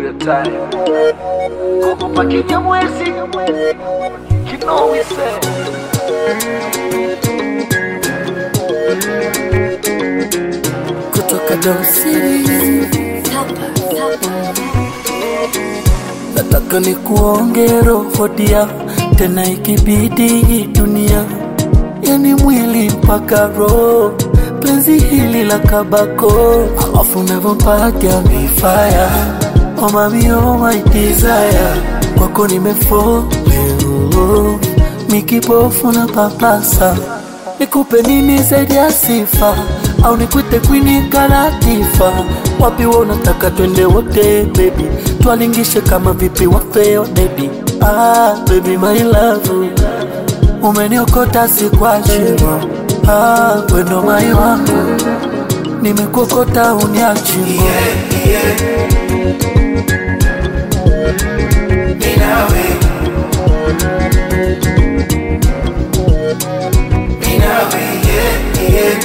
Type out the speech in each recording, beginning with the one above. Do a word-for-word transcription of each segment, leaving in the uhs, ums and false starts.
your time. Kuku pakinya mwezi, you know we say. Kutoka Dar City, nataka ni kuonge roho dia, tena ikibidi dunia, yani mwili mpaka roho, penzi hili la kabako, alafu nevompatia mi fire. Oh mami, oh my desire, kwako nimefall in love, mikipofu na papasa. Nikupe nini zaidi ya sifa, au nikuite Queen Kalatifa? Wapi wewe unataka twende wote baby, twalingishe kama vipi wafeo baby. Ah baby my love, umeniokota si kwa shimo. Ah wendo mai wangu, nimekokota uniachimo. Yeah, yeah. Minawe Minawe, yeah, yeah.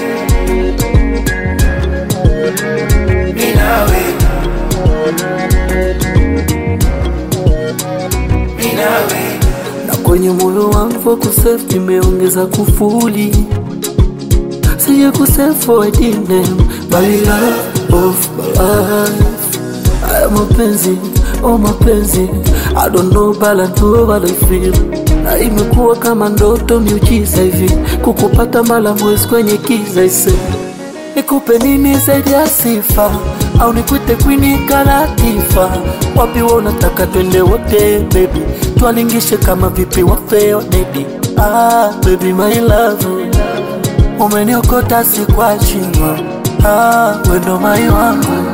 Minawe Minawe. Na kwenye moyo wangu kusave nimeongeza kufuli, siya kusave for a name, my love of my life. I am mapenzi, oh mapenzi, I don't know but I know what I feel. Na imekuwa kama ndoto miujiza hivi, kukupata mara mwezi kwenye kiza ise. Nikupe nini zaidi ya sifa, au nikuite Queen Kalatifa? Wapi wewe unataka twende wote baby, twalingishe kama vipi wafeo baby. Ah baby my love, umeniokota si kwa shimo. Ah wendo mai wangu,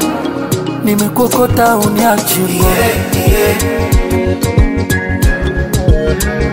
nimekokota uniachimo. Yeah, yeah.